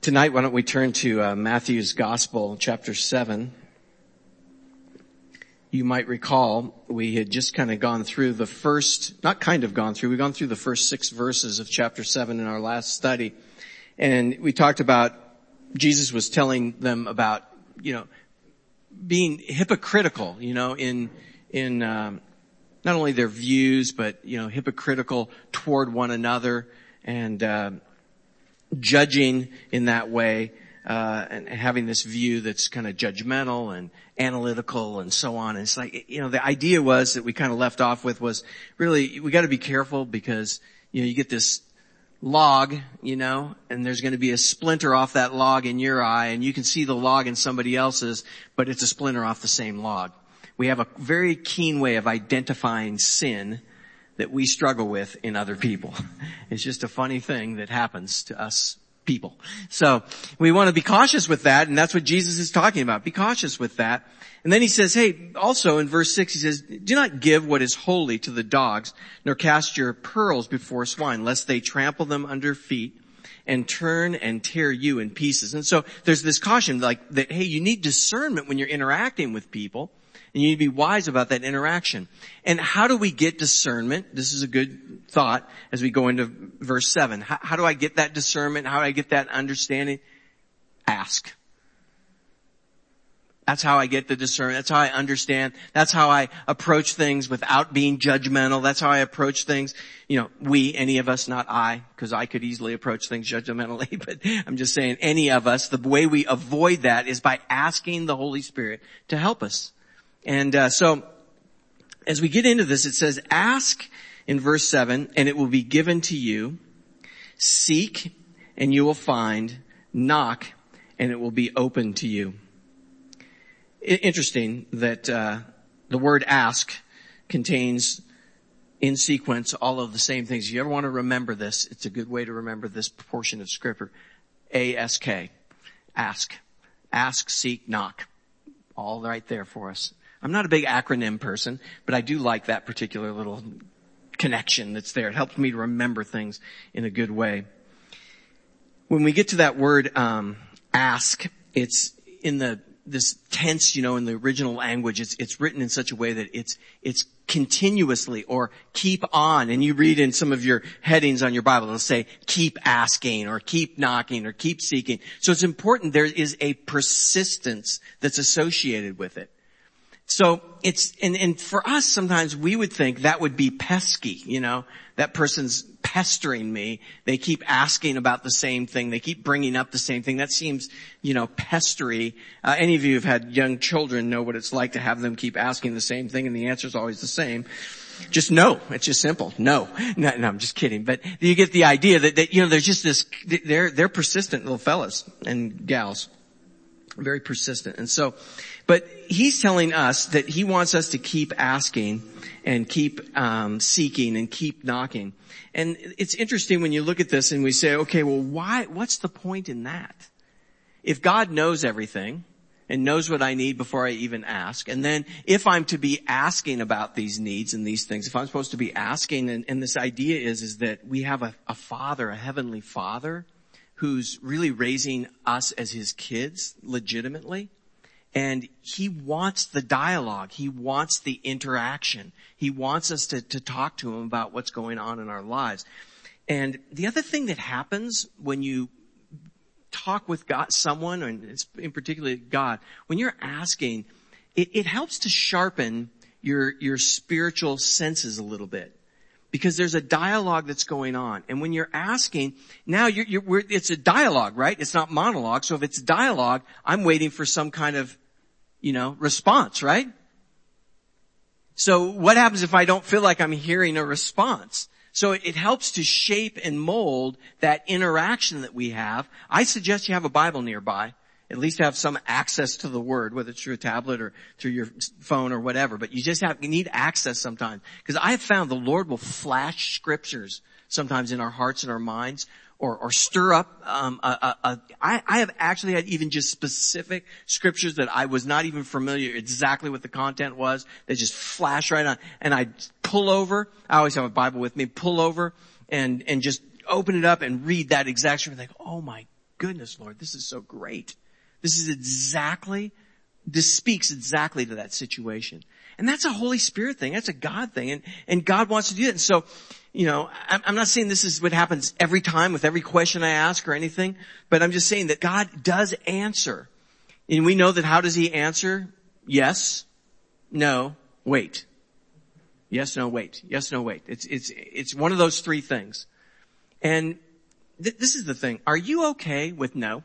Tonight, why don't we turn to Matthew's Gospel, chapter 7. You might recall we had just kind of gone through the first, not kind of gone through, we've gone through the first 6 verses of chapter 7 in our last study. And we talked about, Jesus was telling them about, being hypocritical, in not only their views, but, hypocritical toward one another and, judging in that way, and having this view that's kind of judgmental and analytical and so on. And it's like, the idea was that we kind of left off with was really, we got to be careful because, you get this log, and there's going to be a splinter off that log in your eye, and you can see the log in somebody else's, but it's a splinter off the same log. We have a very keen way of identifying sin that we struggle with in other people. It's just a funny thing that happens to us people. So we want to be cautious with that, and that's what Jesus is talking about. Be cautious with that. And then he says, hey, also in verse 6, he says, do not give what is holy to the dogs, nor cast your pearls before swine, lest they trample them under feet and turn and tear you in pieces. And so there's this caution like that, hey, you need discernment when you're interacting with people. And you need to be wise about that interaction. And how do we get discernment? This is a good thought as we go into verse 7. How do I get that discernment? How do I get that understanding? Ask. That's how I get the discernment. That's how I understand. That's how I approach things without being judgmental. That's how I approach things. Any of us, not I, because I could easily approach things judgmentally, but I'm just saying any of us, the way we avoid that is by asking the Holy Spirit to help us. And so as we get into this, it says, ask in verse 7, and it will be given to you. Seek, and you will find. Knock, and it will be open to you. Interesting that the word ask contains in sequence all of the same things. If you ever want to remember this, it's a good way to remember this portion of Scripture. A-S-K. Ask. Ask, seek, knock. All right there for us. I'm not a big acronym person, but I do like that particular little connection that's there. It helps me to remember things in a good way. When we get to that word, ask, it's in this tense, in the original language, it's written in such a way that it's continuously or keep on. And you read in some of your headings on your Bible, it'll say keep asking or keep knocking or keep seeking. So it's important there is a persistence that's associated with it. So it's, and for us sometimes we would think that would be pesky, that person's pestering me. They keep asking about the same thing. They keep bringing up the same thing. That seems, pestery. Any of you who've had young children know what it's like to have them keep asking the same thing and the answer is always the same. Just no. It's just simple. No, I'm just kidding. But you get the idea that there's just this, they're persistent little fellas and gals. Very persistent. And so, but he's telling us that he wants us to keep asking and keep seeking and keep knocking. And it's interesting when you look at this and we say, okay, well, what's the point in that? If God knows everything and knows what I need before I even ask, and then if I'm to be asking about these needs and these things, if I'm supposed to be asking, and this idea is that we have a father, a heavenly father, who's really raising us as his kids legitimately. And he wants the dialogue. He wants the interaction. He wants us to talk to him about what's going on in our lives. And the other thing that happens when you talk with God, someone, and it's in particular God, when you're asking, it helps to sharpen your spiritual senses a little bit. Because there's a dialogue that's going on. And when you're asking, now it's a dialogue, right? It's not monologue. So if it's dialogue, I'm waiting for some kind of, response, right? So what happens if I don't feel like I'm hearing a response? So it helps to shape and mold that interaction that we have. I suggest you have a Bible nearby. At least have some access to the Word, whether it's through a tablet or through your phone or whatever. But you need access sometimes. Because I have found the Lord will flash scriptures sometimes in our hearts and our minds, or stir up. I have actually had even just specific scriptures that I was not even familiar exactly what the content was. They just flash right on, and I pull over. I always have a Bible with me. Pull over and just open it up and read that exact scripture. And think, oh my goodness, Lord, this is so great. This speaks exactly to that situation. And that's a Holy Spirit thing. That's a God thing. And God wants to do it. And so, I'm not saying this is what happens every time with every question I ask or anything, but I'm just saying that God does answer. And we know that how does he answer? Yes, no, wait. Yes, no, wait. Yes, no, wait. It's one of those three things. And this is the thing. Are you okay with no?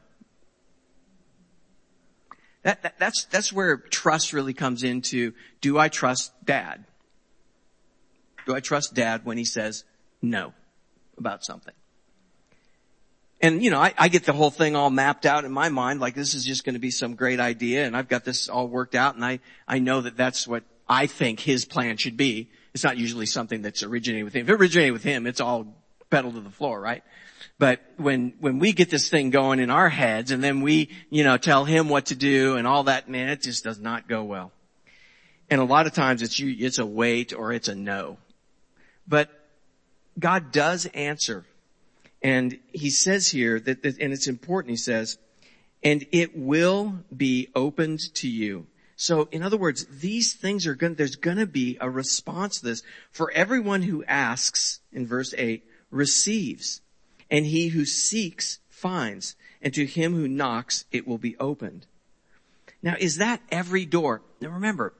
That's where trust really comes into, do I trust Dad? Do I trust Dad when he says no about something? And, I get the whole thing all mapped out in my mind, like this is just going to be some great idea, and I've got this all worked out, and I know that that's what I think his plan should be. It's not usually something that's originated with him. If it originated with him, it's all pedal to the floor, right? But when we get this thing going in our heads, and then we, tell him what to do and all that, man, it just does not go well. And a lot of times it's a wait or it's a no. But God does answer. And he says here that, and it's important, he says, and it will be opened to you. So in other words, these things there's gonna be a response to this. For everyone who asks, in verse 8, receives. And he who seeks finds. And to him who knocks, it will be opened. Now, is that every door? Now remember,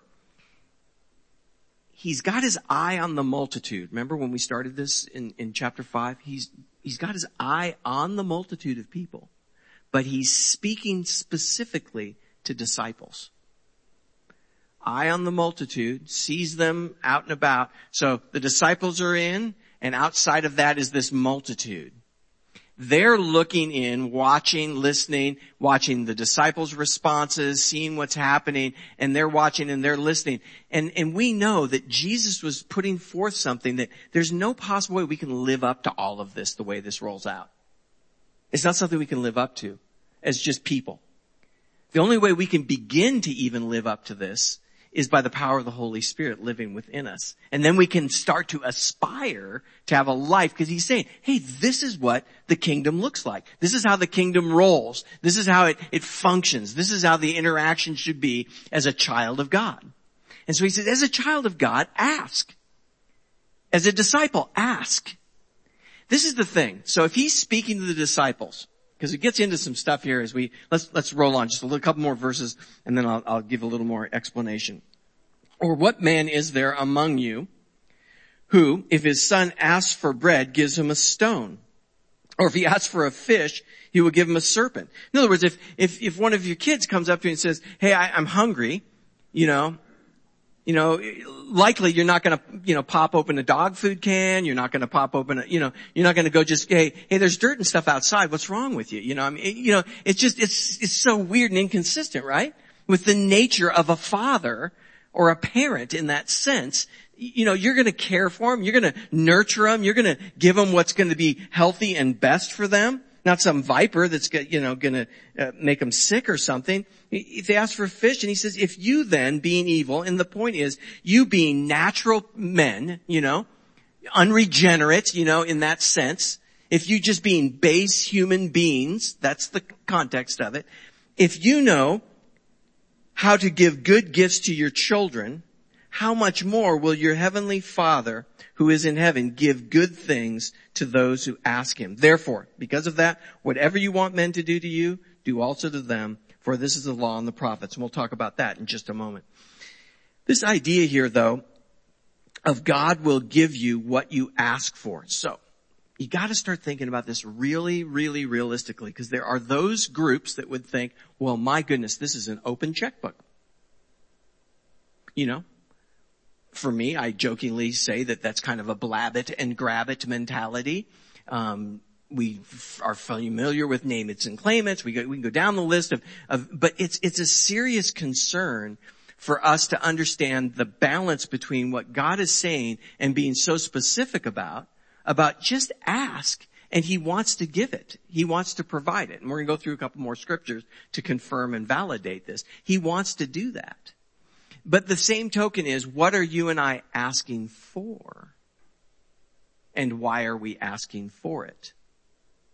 he's got his eye on the multitude. Remember when we started this in chapter 5? He's got his eye on the multitude of people, but he's speaking specifically to disciples. Eye on the multitude, sees them out and about. So the disciples are in, and outside of that is this multitude. They're looking in, watching, listening, watching the disciples' responses, seeing what's happening, and they're watching and they're listening. And we know that Jesus was putting forth something that there's no possible way we can live up to all of this the way this rolls out. It's not something we can live up to as just people. The only way we can begin to even live up to this is by the power of the Holy Spirit living within us. And then we can start to aspire to have a life, because he's saying, hey, this is what the kingdom looks like. This is how the kingdom rolls. This is how it functions. This is how the interaction should be as a child of God. And so he says, as a child of God, ask. As a disciple, ask. This is the thing. So if he's speaking to the disciples, because it gets into some stuff here as let's roll on just a couple more verses, and then I'll give a little more explanation. Or what man is there among you who, if his son asks for bread, gives him a stone? Or if he asks for a fish, he will give him a serpent. In other words, if one of your kids comes up to you and says, hey, I'm hungry, likely you're not going to, pop open a dog food can. You're not going to pop open you're not going to go just, hey, there's dirt and stuff outside. What's wrong with you? It's so weird and inconsistent, right? With the nature of a father or a parent in that sense. You're going to care for them. You're going to nurture them. You're going to give them what's going to be healthy and best for them. Not some viper that's, going to make them sick or something. If they ask for fish, and he says, if you then, being evil, and the point is, you being natural men, unregenerate, in that sense, if you just being base human beings, that's the context of it. If you know how to give good gifts to your children, how much more will your heavenly Father who is in heaven give good things to those who ask him? Therefore, because of that, whatever you want men to do to you, do also to them, for this is the law and the prophets. And we'll talk about that in just a moment. This idea here, though, of God will give you what you ask for. So, you gotta start thinking about this really, really realistically, because there are those groups that would think, well, my goodness, this is an open checkbook. For me, I jokingly say that that's kind of a blab it and grab it mentality. We are familiar with name it and claim it. We can go down the list but it's a serious concern for us to understand the balance between what God is saying and being so specific about just ask, and he wants to give it. He wants to provide it. And we're going to go through a couple more scriptures to confirm and validate this. He wants to do that. But the same token is, what are you and I asking for? And why are we asking for it?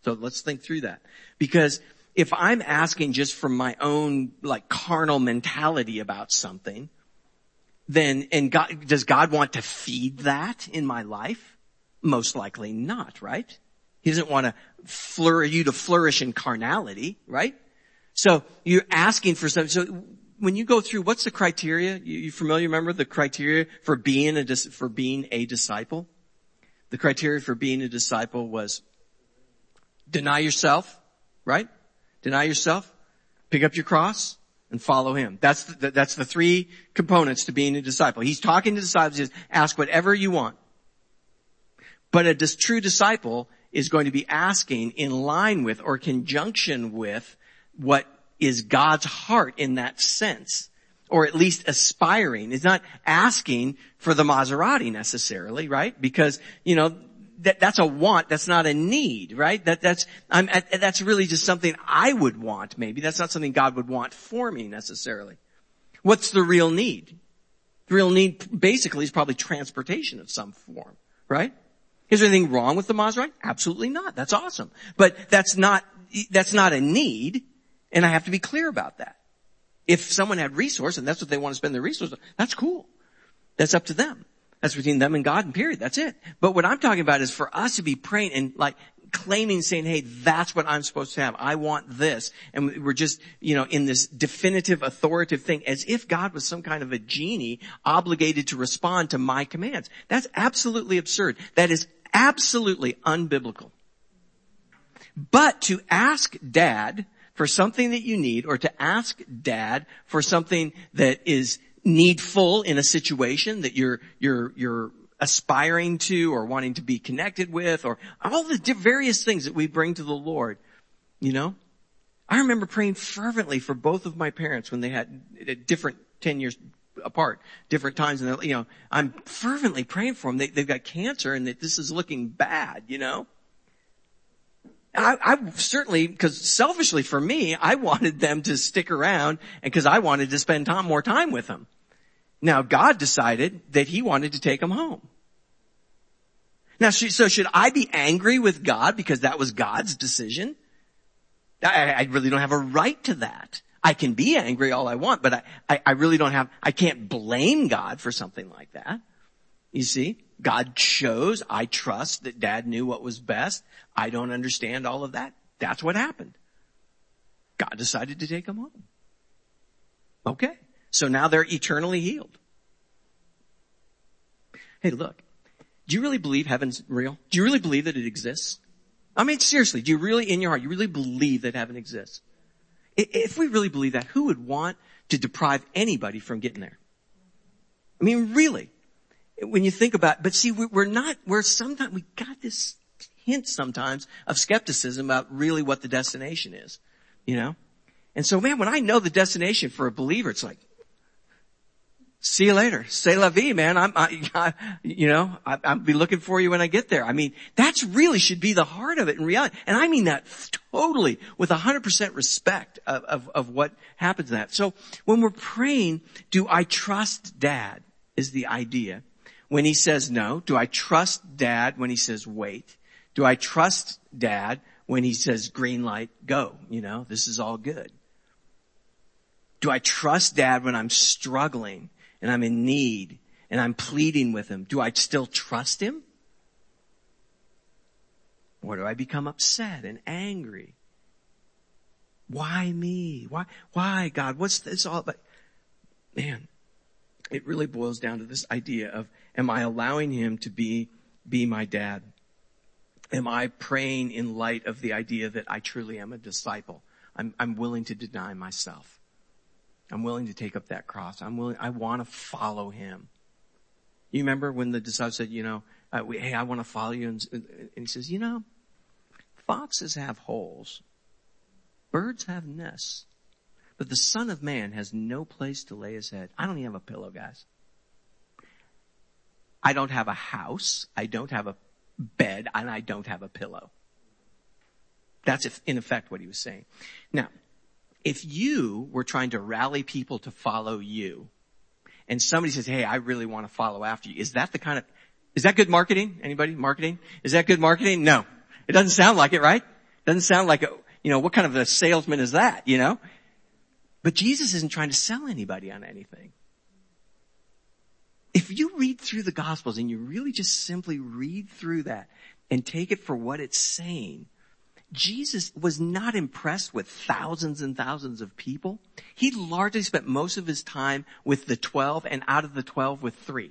So let's think through that. Because if I'm asking just from my own like carnal mentality about something, then, does God want to feed that in my life? Most likely not, right? He doesn't want you to flourish in carnality, right? So you're asking for something. So when you go through, what's the criteria? You familiar? Remember the criteria for being a disciple? The criteria for being a disciple was deny yourself, right? Deny yourself, pick up your cross, and follow him. That's the three components to being a disciple. He's talking to disciples, he says, ask whatever you want. But a true disciple is going to be asking in line with or conjunction with what is God's heart in that sense. Or at least aspiring. It's not asking for the Maserati necessarily, right? Because, that's a want, that's not a need, right? That's really just something I would want maybe. That's not something God would want for me necessarily. What's the real need? The real need basically is probably transportation of some form, right? Is there anything wrong with the Maserati? Absolutely not. That's awesome. But that's not a need, and I have to be clear about that. If someone had resource and that's what they want to spend their resources on, that's cool. That's up to them. That's between them and God, and period. That's it. But what I'm talking about is for us to be praying and like claiming, saying, hey, that's what I'm supposed to have. I want this. And we're just, in this definitive, authoritative thing as if God was some kind of a genie obligated to respond to my commands. That's absolutely absurd. That is absolutely unbiblical. But to ask Dad for something that you need, or to ask Dad for something that is needful in a situation that you're aspiring to or wanting to be connected with, or all the various things that we bring to the Lord, I remember praying fervently for both of my parents when they had different 10 years apart, different times, and I'm fervently praying for them. They've got cancer and this is looking bad, I certainly, because selfishly for me, I wanted them to stick around and because I wanted to spend more time with them. Now God decided that he wanted to take them home. Now, so should I be angry with God because that was God's decision? I really don't have a right to that. I can be angry all I want, but I really I can't blame God for something like that. You see? God chose. I trust that Dad knew what was best. I don't understand all of that. That's what happened. God decided to take them home. Okay. So now they're eternally healed. Hey, look. Do you really believe heaven's real? Do you really believe that it exists? I mean, seriously, do you really in your heart, you really believe that heaven exists? If we really believe that, who would want to deprive anybody from getting there? I mean, really. When you think about, but see, we're sometimes, we got this hint sometimes of skepticism about really what the destination is, And so, man, when I know the destination for a believer, it's like, see you later. C'est la vie, man. I'll be looking for you when I get there. I mean, that's really should be the heart of it in reality. And I mean that totally with 100% respect of what happens in that. So when we're praying, do I trust Dad is the idea. When he says no, do I trust Dad when he says wait? Do I trust Dad when he says green light, go? This is all good. Do I trust Dad when I'm struggling and I'm in need and I'm pleading with him? Do I still trust him? Or do I become upset and angry? Why me? Why God? What's this all about? Man, it really boils down to this idea of, am I allowing him to be my dad? Am I praying in light of the idea that I truly am a disciple? I'm willing to deny myself. I'm willing to take up that cross. I want to follow him. You remember when the disciples said, hey, I want to follow you. And he says, foxes have holes. Birds have nests. But the Son of Man has no place to lay his head. I don't even have a pillow, guys. I don't have a house. I don't have a bed. And I don't have a pillow. That's in effect what he was saying. Now, if you were trying to rally people to follow you, and somebody says, hey, I really want to follow after you, is that good marketing? Anybody? Marketing? Is that good marketing? No. It doesn't sound like it, right? Doesn't sound like what kind of a salesman is that, But Jesus isn't trying to sell anybody on anything. If you read through the Gospels and you really just simply read through that and take it for what it's saying, Jesus was not impressed with thousands and thousands of people. He largely spent most of his time with the 12, and out of the 12 with 3.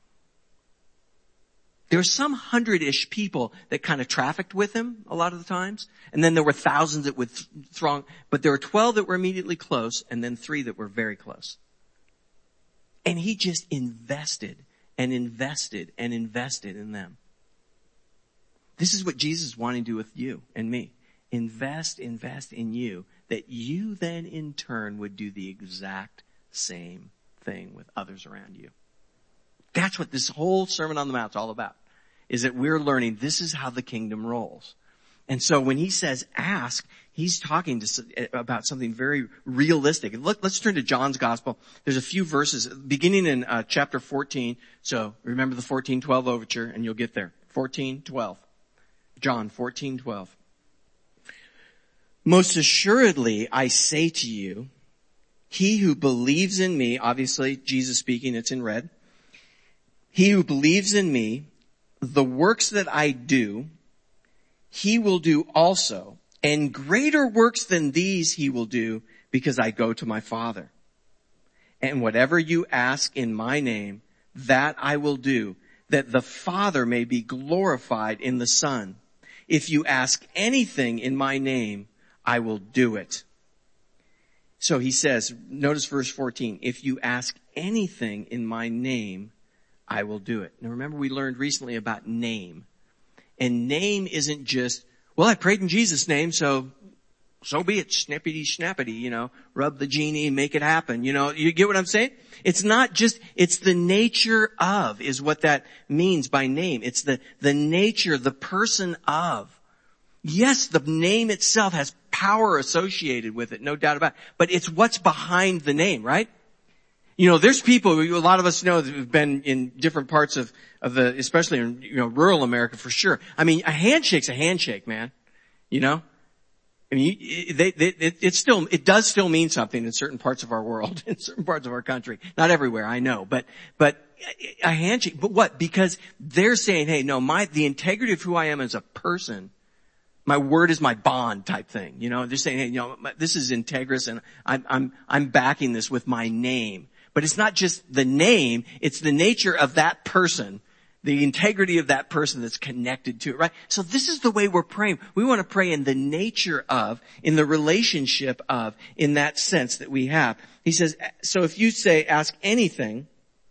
There were some 100-ish people that kind of trafficked with him a lot of the times. And then there were thousands that would throng. But there were 12 that were immediately close, and then 3 that were very close. And he just invested and invested and invested in them. This is what Jesus is wanting to do with you and me. Invest in you, that you then in turn would do the exact same thing with others around you. That's what this whole Sermon on the Mount is all about, is that we're learning this is how the kingdom rolls. And so when he says ask, he's talking about something very realistic. Let's turn to John's Gospel. There's a few verses beginning in chapter 14. So remember the 14:12 overture and you'll get there. 14:12. John 14:12. Most assuredly, I say to you, he who believes in me, obviously Jesus speaking, it's in red. He who believes in me, the works that I do, he will do also. And greater works than these he will do, because I go to my Father. And whatever you ask in my name, that I will do, that the Father may be glorified in the Son. If you ask anything in my name, I will do it. So he says, notice verse 14, if you ask anything in my name, I will do it. Now remember, we learned recently about name. And name isn't just, well, I prayed in Jesus' name, so be it, snippety snappity, rub the genie and make it happen. You get what I'm saying? It's not just, it's the nature of is what that means by name. It's the nature, the person of. Yes, the name itself has power associated with it, no doubt about it. But it's what's behind the name, right? There's people, a lot of us know that have been in different parts of especially in, rural America for sure. I mean, a handshake's a handshake, man. I mean, it does still mean something in certain parts of our world, in certain parts of our country. Not everywhere, I know, but a handshake, but what? Because they're saying, hey, no, the integrity of who I am as a person, my word is my bond type thing. They're saying, hey, this is integrous and I'm backing this with my name. But it's not just the name, it's the nature of that person, the integrity of that person that's connected to it, right? So this is the way we're praying. We want to pray in the nature of, in the relationship of, in that sense that we have. He says, so if you say, ask anything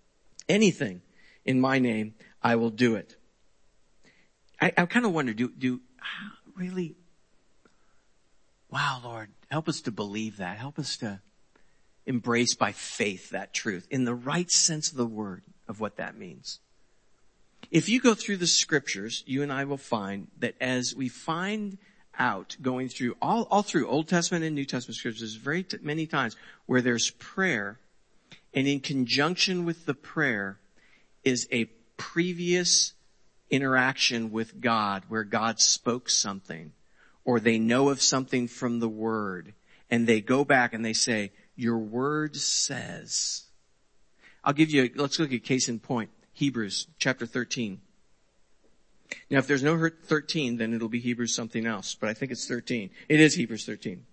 in my name, I will do it. I kind of wonder, really? Wow, Lord, help us to believe that. Help us to embrace by faith that truth in the right sense of the word of what that means. If you go through the scriptures, you and I will find that as we find out going through all through Old Testament and New Testament scriptures, very many times where there's prayer, and in conjunction with the prayer is a previous interaction with God where God spoke something, or they know of something from the word, and they go back and they say, your word says. Let's look at case in point. Hebrews chapter 13. Now if there's no 13, then it'll be Hebrews something else, but I think it's 13. It is Hebrews 13.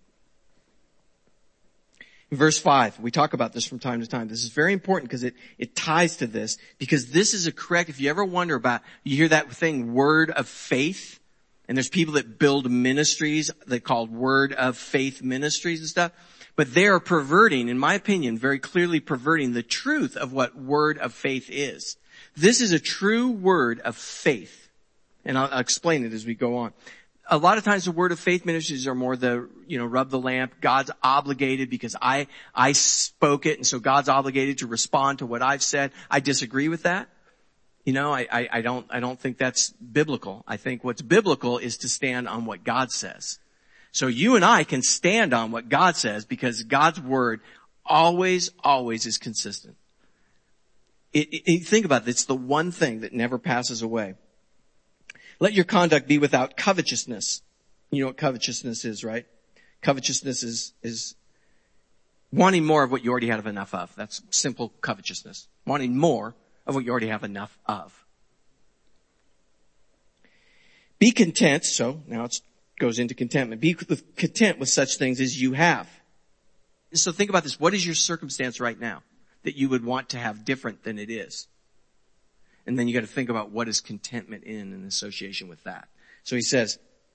Verse 5, we talk about this from time to time. This is very important because it ties to this, because this is if you ever wonder about, you hear that thing, word of faith, and there's people that build ministries that called word of faith ministries and stuff, but they are perverting, in my opinion, very clearly perverting the truth of what word of faith is. This is a true word of faith, and I'll explain it as we go on. A lot of times the word of faith ministries are more rub the lamp. God's obligated because I spoke it, and so God's obligated to respond to what I've said. I disagree with that. I don't think that's biblical. I think what's biblical is to stand on what God says. So you and I can stand on what God says because God's word always is consistent. Think about it. It's the one thing that never passes away. Let your conduct be without covetousness. You know what covetousness is, right? Covetousness is wanting more of what you already have enough of. That's simple covetousness. Wanting more of what you already have enough of. Be content. So now it goes into contentment. Be content with such things as you have. So think about this. What is your circumstance right now that you would want to have different than it is? And then you got to think about what is contentment in association with that. So he says,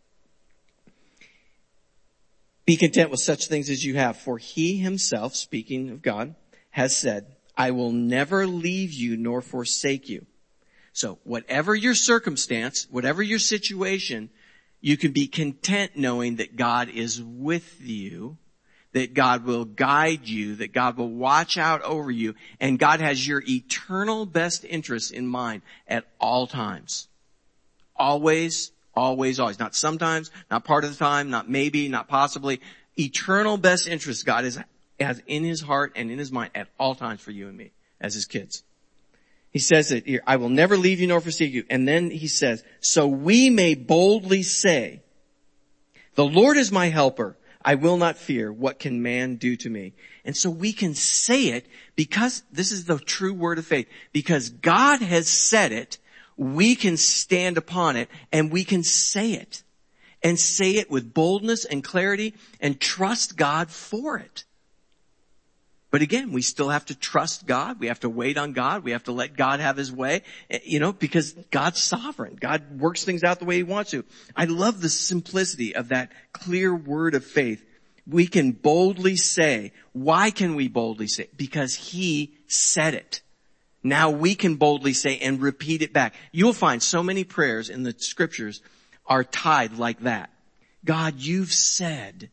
be content with such things as you have, for he himself, speaking of God, has said, I will never leave you nor forsake you. So whatever your circumstance, whatever your situation, you can be content knowing that God is with you, that God will guide you, that God will watch out over you, and God has your eternal best interests in mind at all times. Always, always, always. Not sometimes, not part of the time, not maybe, not possibly. Eternal best interests God has in his heart and in his mind at all times for you and me as his kids. He says that here, I will never leave you nor forsake you. And then he says, so we may boldly say, the Lord is my helper. I will not fear. What can man do to me? And so we can say it because this is the true word of faith. Because God has said it, we can stand upon it and we can say it. And say it with boldness and clarity and trust God for it. But again, we still have to trust God. We have to wait on God. We have to let God have his way, because God's sovereign. God works things out the way he wants to. I love the simplicity of that clear word of faith. We can boldly say, why can we boldly say? Because he said it. Now we can boldly say and repeat it back. You'll find so many prayers in the scriptures are tied like that. God, you've said.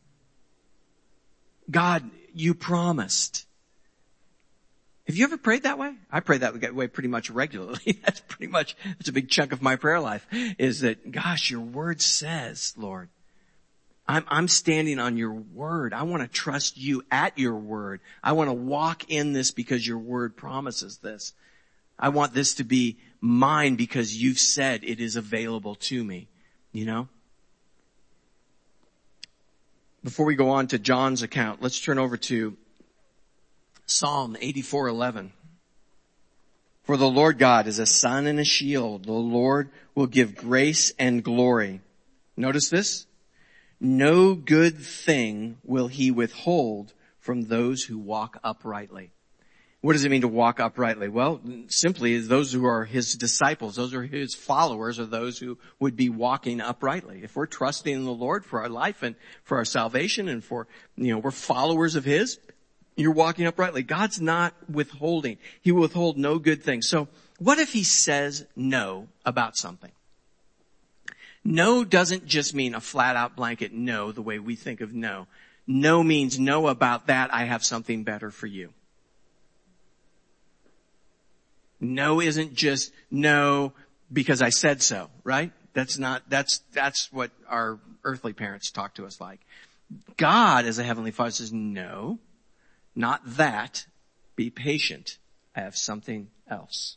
God, you promised. Have you ever prayed that way? I pray that way pretty much regularly. That's a big chunk of my prayer life is that, gosh, your word says, Lord, I'm standing on your word. I want to trust you at your word. I want to walk in this because your word promises this. I want this to be mine because you've said it is available to me, Before we go on to John's account, let's turn over to Psalm 84:11. For the Lord God is a sun and a shield. The Lord will give grace and glory. Notice this. No good thing will he withhold from those who walk uprightly. What does it mean to walk uprightly? Well, simply those who are his disciples, those are his followers, are those who would be walking uprightly. If we're trusting in the Lord for our life and for our salvation and for, we're followers of his, you're walking uprightly. God's not withholding. He will withhold no good thing. So what if he says no about something? No doesn't just mean a flat out blanket no the way we think of no. No means no about that. I have something better for you. No isn't just no because I said so, right? That's what our earthly parents talk to us like. God as a heavenly Father says, no, not that. Be patient. I have something else.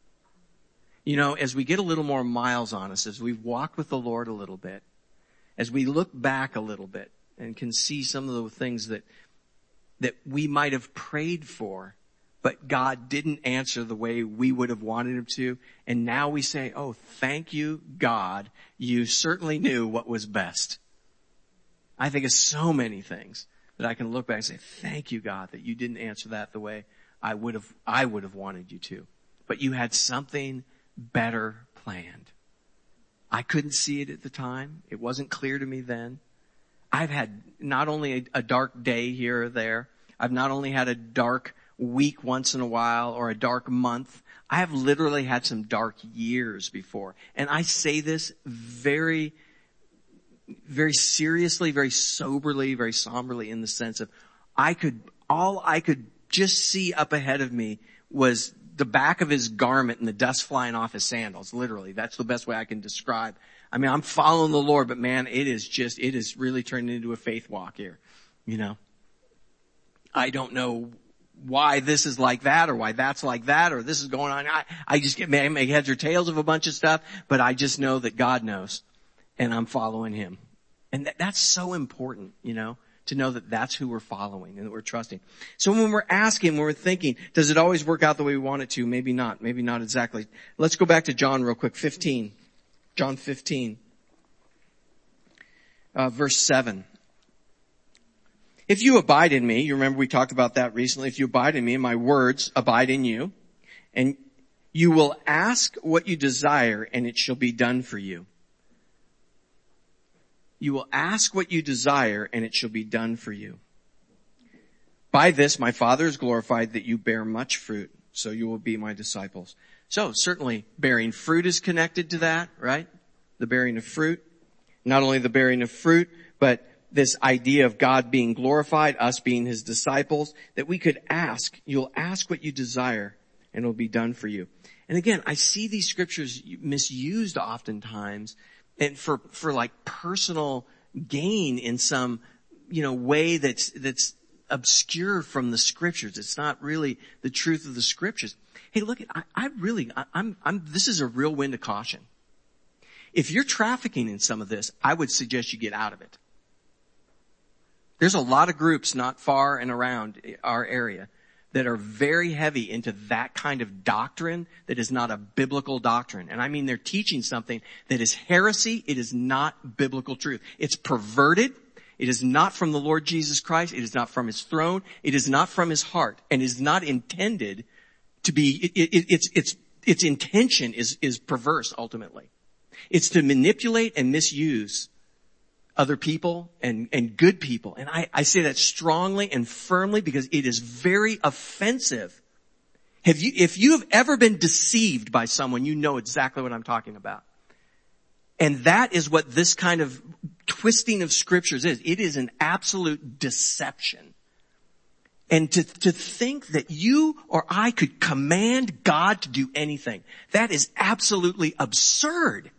As we get a little more miles on us, as we've walked with the Lord a little bit, as we look back a little bit and can see some of the things that we might have prayed for, but God didn't answer the way we would have wanted him to. And now we say, oh, thank you, God. You certainly knew what was best. I think of so many things that I can look back and say, thank you, God, that you didn't answer that the way I would have wanted you to. But you had something better planned. I couldn't see it at the time. It wasn't clear to me then. I've had not only a dark day here or there. I've not only had a dark week once in a while or a dark month. I have literally had some dark years before. And I say this very, very seriously, very soberly, very somberly in the sense of all I could just see up ahead of me was the back of his garment and the dust flying off his sandals. Literally. That's the best way I can describe. I mean, I'm following the Lord, but man, it is really turning into a faith walk here. I don't know why this is like that or why that's like that or this is going on. I just make heads or tails of a bunch of stuff, but I just know that God knows and I'm following him. And that's so important, to know that that's who we're following and that we're trusting. So when we're asking, when we're thinking, does it always work out the way we want it to? Maybe not exactly. Let's go back to John real quick, 15. John 15, verse 7. If you abide in me, you remember we talked about that recently. If you abide in me and my words abide in you, and you will ask what you desire and it shall be done for you. You will ask what you desire and it shall be done for you. By this my Father is glorified that you bear much fruit, so you will be my disciples. So certainly bearing fruit is connected to that, right? The bearing of fruit. Not only the bearing of fruit, but this idea of God being glorified, us being his disciples, that we could ask, you'll ask what you desire and it'll be done for you. And again, I see these scriptures misused oftentimes and for like personal gain in some, way that's obscure from the scriptures. It's not really the truth of the scriptures. Hey, look, this is a real wind of caution. If you're trafficking in some of this, I would suggest you get out of it. There's a lot of groups not far and around our area that are very heavy into that kind of doctrine that is not a biblical doctrine. And I mean, they're teaching something that is heresy. It is not biblical truth. It's perverted. It is not from the Lord Jesus Christ. It is not from his throne. It is not from his heart, and is not intended to be, its intention is perverse ultimately. It's to manipulate and misuse other people and good people. And I say that strongly and firmly because it is very offensive. If you have ever been deceived by someone, you know exactly what I'm talking about. And that is what this kind of twisting of scriptures is. It is an absolute deception. And to think that you or I could command God to do anything, that is absolutely absurd.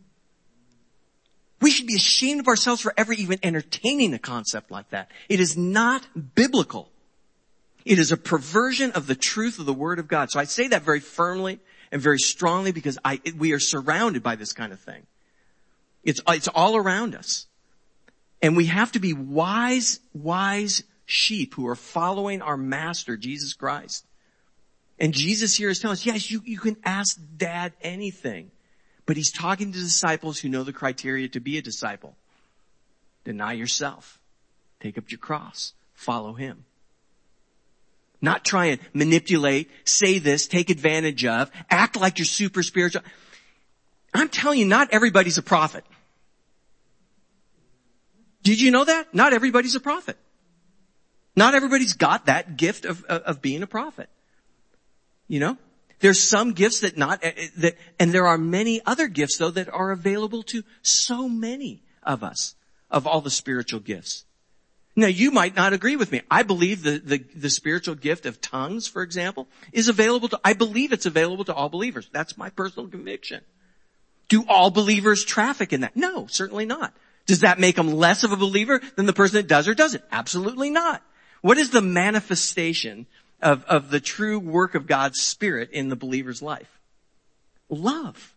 We should be ashamed of ourselves for ever even entertaining a concept like that. It is not biblical. It is a perversion of the truth of the Word of God. So I say that very firmly and very strongly because we are surrounded by this kind of thing. It's all around us. And we have to be wise sheep who are following our Master, Jesus Christ. And Jesus here is telling us, yes, you can ask Dad anything. But he's talking to disciples who know the criteria to be a disciple. Deny yourself. Take up your cross. Follow him. Not try and manipulate, say this, take advantage of, act like you're super spiritual. I'm telling you, not everybody's a prophet. Did you know that? Not everybody's a prophet. Not everybody's got that gift of being a prophet. There's some gifts and there are many other gifts though that are available to so many of us, of all the spiritual gifts. Now you might not agree with me. I believe the spiritual gift of tongues, for example, I believe it's available to all believers. That's my personal conviction. Do all believers traffic in that? No, certainly not. Does that make them less of a believer than the person that does or doesn't? Absolutely not. What is the manifestation of the true work of God's Spirit in the believer's life? Love.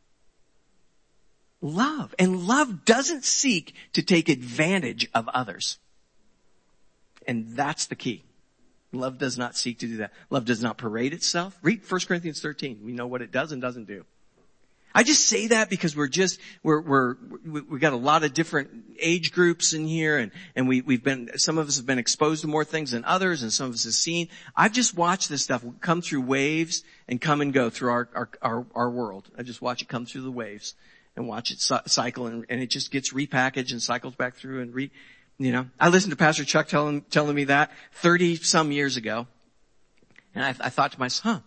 Love. And love doesn't seek to take advantage of others. And that's the key. Love does not seek to do that. Love does not parade itself. Read 1 Corinthians 13. We know what it does and doesn't do. I just say that because we got a lot of different age groups in here and some of us have been exposed to more things than others and some of us have seen. I've just watched this stuff come through waves and come and go through our world. I just watch it come through the waves and watch it cycle and it just gets repackaged and cycles back through and I listened to Pastor Chuck telling me that 30 some years ago. And I thought to myself,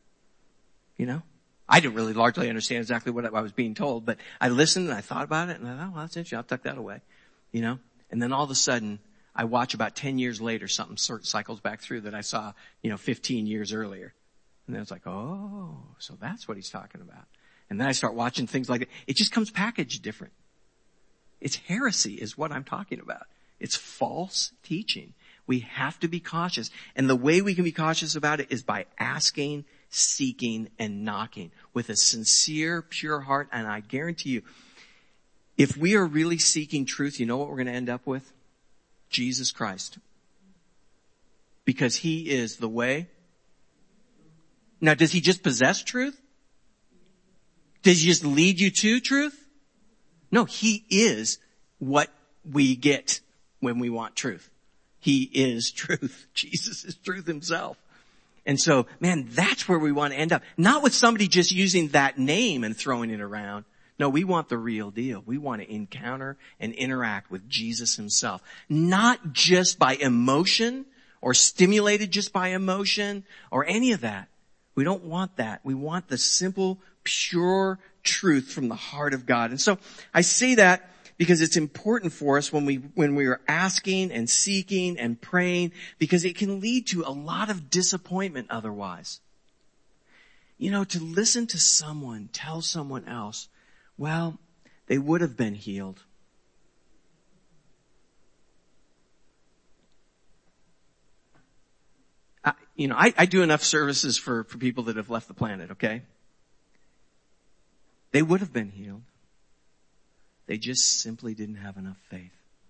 I didn't really largely understand exactly what I was being told, but I listened and I thought about it and I thought, well, that's interesting. I'll tuck that away, And then all of a sudden I watch about 10 years later, something sort of cycles back through that I saw, 15 years earlier. And then it's like, oh, so that's what he's talking about. And then I start watching things like that. It just comes packaged different. It's heresy is what I'm talking about. It's false teaching. We have to be cautious. And the way we can be cautious about it is by asking, seeking, and knocking with a sincere, pure heart. And I guarantee you, If we are really seeking truth, you know what we're going to end up with? Jesus Christ. Because he is the way. Now, does he just possess truth? Does he just lead you to truth? No, he is what we get when we want truth. He is truth. Jesus is truth himself. And so, man, that's where we want to end up. Not with somebody just using that name and throwing it around. No, we want the real deal. We want to encounter and interact with Jesus himself. Not just by emotion or stimulated just by emotion or any of that. We don't want that. We want the simple, pure truth from the heart of God. And so I say that because it's important for us when we are asking and seeking and praying, because it can lead to a lot of disappointment otherwise. You know, to listen to someone tell someone else, well, they would have been healed. I do enough services for people that have left the planet, okay? They would have been healed. They just simply didn't have enough faith.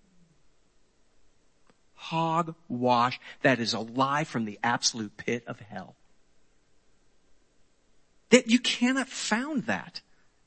Hogwash. That is a lie from the absolute pit of hell. That you cannot found that.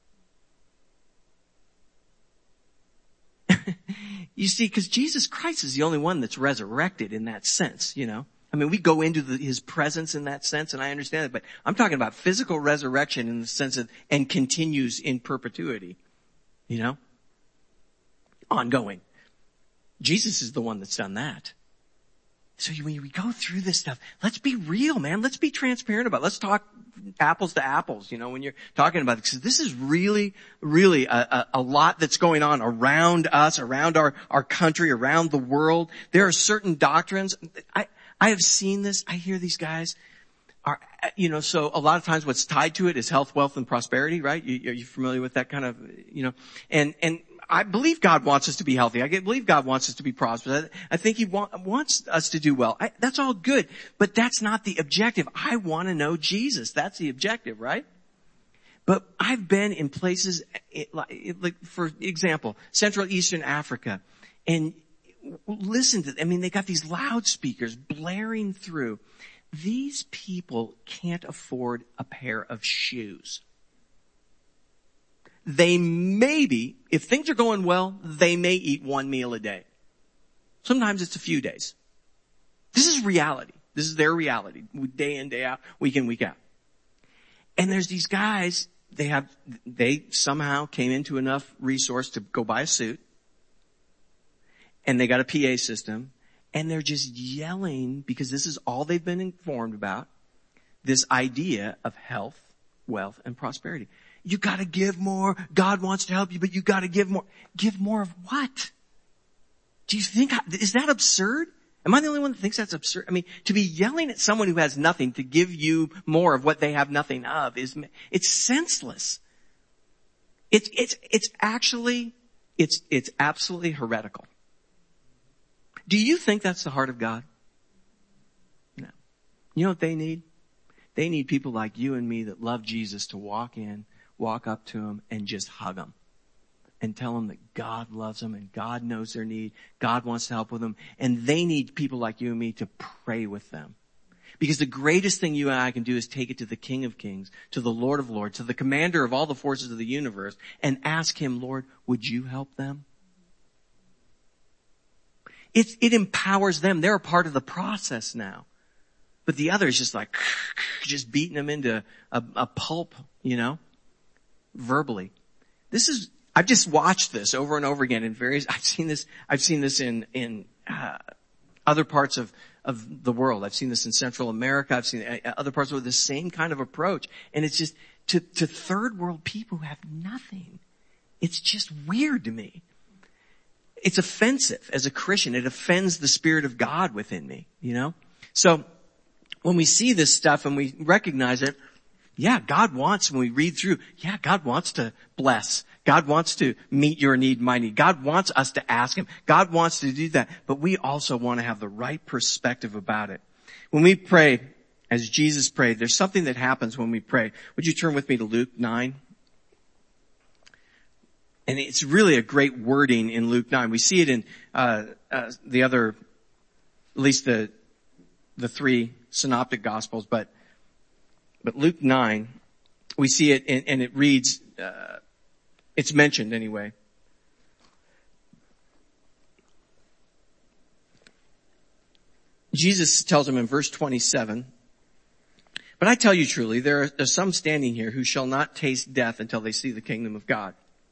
You see, because Jesus Christ is the only one that's resurrected in that sense, you know. I mean, we go into his presence in that sense, and I understand it, but I'm talking about physical resurrection in the sense of, and continues in perpetuity, you know, ongoing. Jesus is the one that's done that. So when we go through this stuff, let's be real, man. Let's be transparent about it. Let's talk apples to apples, you know, when you're talking about it. Because this is really, really a lot that's going on around us, around our country, around the world. There are certain doctrines. I have seen this. I hear these guys are, you know, so a lot of times what's tied to it is health, wealth, and prosperity, right? Are you familiar with that kind of, you know, and I believe God wants us to be healthy. I believe God wants us to be prosperous. I think he wants us to do well. That's all good, but that's not the objective. I want to know Jesus. That's the objective, right? But I've been in places, like for example, Central Eastern Africa, and listen to, they got these loudspeakers blaring through. These people can't afford a pair of shoes. They maybe, if things are going well, they may eat one meal a day. Sometimes it's a few days. This is reality. This is their reality. Day in, day out, week in, week out. And there's these guys, they somehow came into enough resource to go buy a suit. And they got a PA system. And they're just yelling, because this is all they've been informed about, this idea of health, wealth, and prosperity. You gotta give more. God wants to help you, but you gotta give more. Give more of what? Do you think, is that absurd? Am I the only one that thinks that's absurd? To be yelling at someone who has nothing to give you more of what they have nothing of it's senseless. It's absolutely heretical. Do you think that's the heart of God? No. You know what they need? They need people like you and me that love Jesus to walk up to him and just hug him and tell them that God loves them and God knows their need. God wants to help with them. And they need people like you and me to pray with them. Because the greatest thing you and I can do is take it to the King of Kings, to the Lord of Lords, to the commander of all the forces of the universe, and ask him, Lord, would you help them? It empowers them. They're a part of the process now. But the other is just like, just beating them into a pulp, you know, verbally. I've just watched this over and over again in various, I've seen this in other parts of the world. I've seen this in Central America. I've seen other parts with the same kind of approach. And it's just, to third world people who have nothing. It's just weird to me. It's offensive as a Christian. It offends the Spirit of God within me, you know? So when we see this stuff and we recognize it, yeah, God wants, when we read through, yeah, God wants to bless. God wants to meet your need, my need. God wants us to ask him. God wants to do that. But we also want to have the right perspective about it. When we pray, as Jesus prayed, there's something that happens when we pray. Would you turn with me to Luke 9? And it's really a great wording in Luke 9. We see it in the other, at least the three synoptic gospels, but Luke 9, we see it and it reads, it's mentioned anyway. Jesus tells him in verse 27, "But I tell you truly, there are some standing here who shall not taste death until they see the kingdom of God."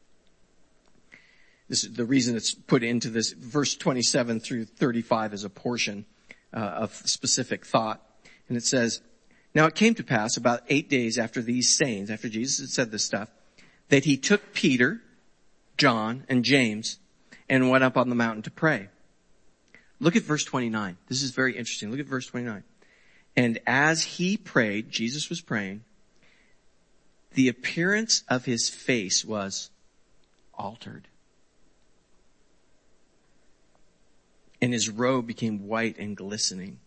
This is the reason it's put into this verse 27 through 35 as a portion of specific thought. And it says, "Now it came to pass about 8 days after these sayings," after Jesus had said this stuff, "that he took Peter, John, and James and went up on the mountain to pray." Look at verse 29. This is very interesting. Look at verse 29. "And as he prayed," Jesus was praying, "the appearance of his face was altered. And his robe became white and glistening.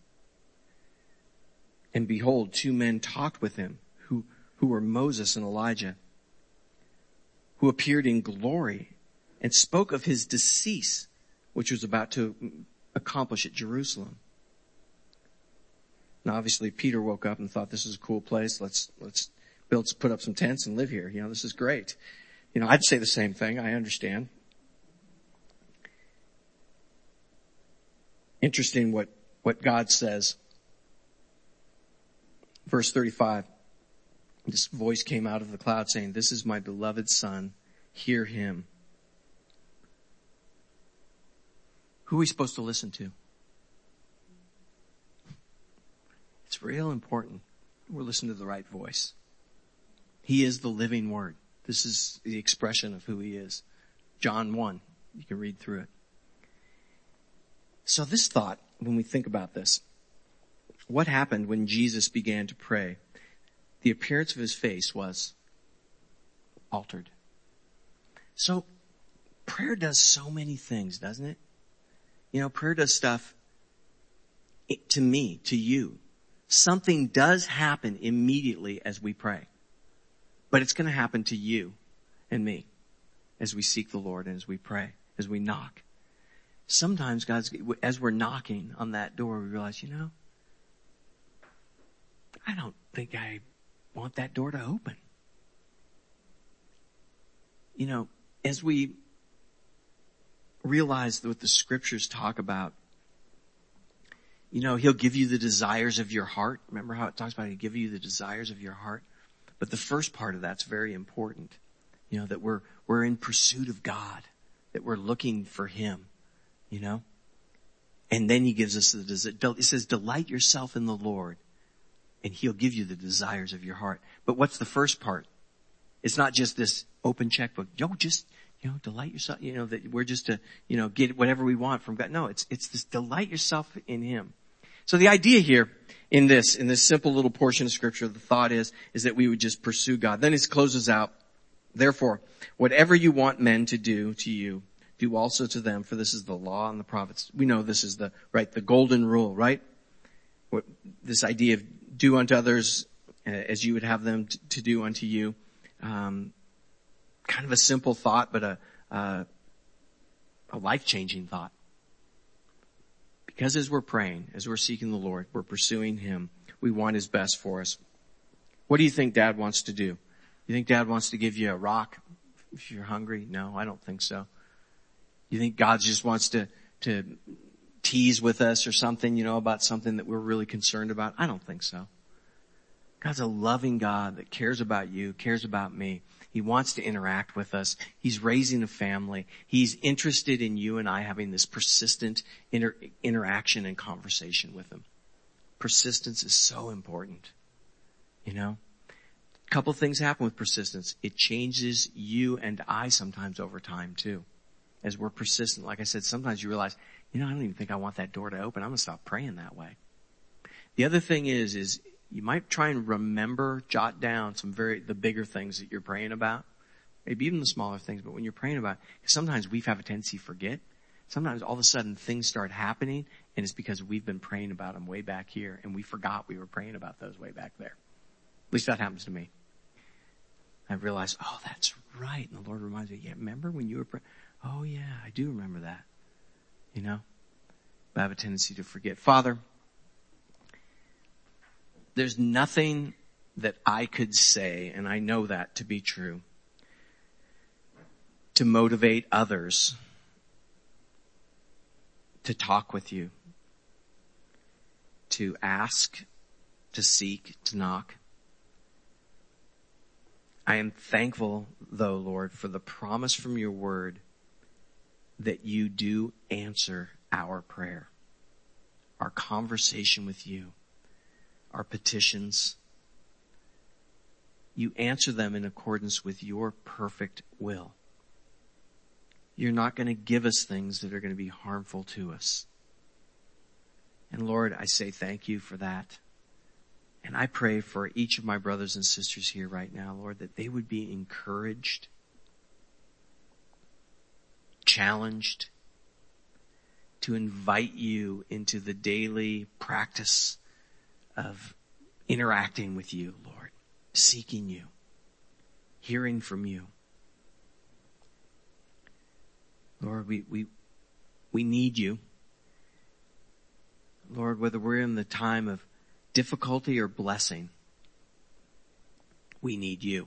And behold, 2 men talked with him, who were Moses and Elijah, who appeared in glory and spoke of his decease, which was about to accomplish at Jerusalem." Now obviously Peter woke up and thought, this is a cool place. Let's put up some tents and live here. This is great. I'd say the same thing. I understand. Interesting what God says. Verse 35. This voice came out of the cloud saying, "This is my beloved son. Hear him." Who are we supposed to listen to? It's real important. We're listening to the right voice. He is the living word. This is the expression of who he is. John 1. You can read through it. So this thought, when we think about this, what happened when Jesus began to pray? The appearance of his face was altered. So prayer does so many things, doesn't it? Prayer does stuff to me, to you. Something does happen immediately as we pray. But it's going to happen to you and me as we seek the Lord and as we pray, as we knock. Sometimes as we're knocking on that door, we realize, I don't think I want that door to open. As we realize what the scriptures talk about, he'll give you the desires of your heart. Remember how it talks about he'll give you the desires of your heart? But the first part of that's very important. That we're in pursuit of God, that we're looking for him, And then he gives us it says, delight yourself in the Lord, and he'll give you the desires of your heart. But what's the first part? It's not just this open checkbook. Delight yourself, that we're just to, get whatever we want from God. No, it's this delight yourself in him. So the idea here in this simple little portion of scripture, the thought is that we would just pursue God. Then it closes out, "Therefore, whatever you want men to do to you, do also to them, for this is the law and the prophets." We know this is the golden rule, right? This idea of do unto others as you would have them to do unto you. Kind of a simple thought, but a life-changing thought. Because as we're praying, as we're seeking the Lord, we're pursuing him, we want his best for us. What do you think Dad wants to do? You think Dad wants to give you a rock if you're hungry? No, I don't think so. You think God just wants to tease with us or something, about something that we're really concerned about? I don't think so. God's a loving God that cares about you, cares about me. He wants to interact with us. He's raising a family. He's interested in you and I having this persistent interaction and conversation with him. Persistence is so important. A couple things happen with persistence. It changes you and I sometimes over time too. As we're persistent, like I said, sometimes you realize, I don't even think I want that door to open. I'm going to stop praying that way. The other thing is you might try and jot down the bigger things that you're praying about. Maybe even the smaller things, but when you're praying about, because sometimes we have a tendency to forget. Sometimes all of a sudden things start happening, and it's because we've been praying about them way back here, and we forgot we were praying about those way back there. At least that happens to me. I realized, oh, that's right. And the Lord reminds me, yeah, remember when you were praying? Oh yeah, I do remember that. You know, but I have a tendency to forget. Father, there's nothing that I could say, and I know that to be true, to motivate others to talk with you, to ask, to seek, to knock. I am thankful, though, Lord, for the promise from your word that you do answer our prayer, our conversation with you, our petitions. You answer them in accordance with your perfect will. You're not going to give us things that are going to be harmful to us. And Lord, I say thank you for that. And I pray for each of my brothers and sisters here right now, Lord, that they would be encouraged, challenged, to invite you into the daily practice of interacting with you, Lord, seeking you, hearing from you. Lord, we need you. Lord, whether we're in the time of difficulty or blessing, we need you.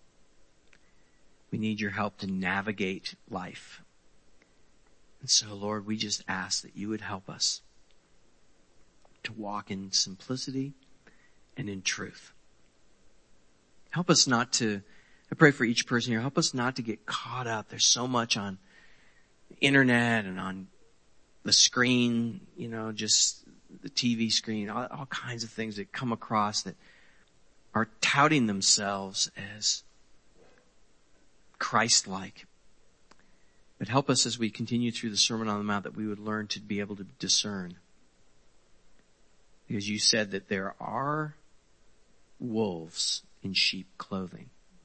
We need your help to navigate life. And so, Lord, we just ask that you would help us to walk in simplicity and in truth. Help us not to, I pray for each person here, help us not to get caught up. There's so much on the internet and on the screen, you know, just the TV screen, all kinds of things that come across that are touting themselves as Christ-like. But help us as we continue through the Sermon on the Mount that we would learn to be able to discern. Because you said that there are wolves in sheep clothing.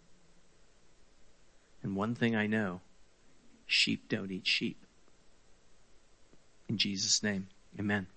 And one thing I know, sheep don't eat sheep. In Jesus' name, amen.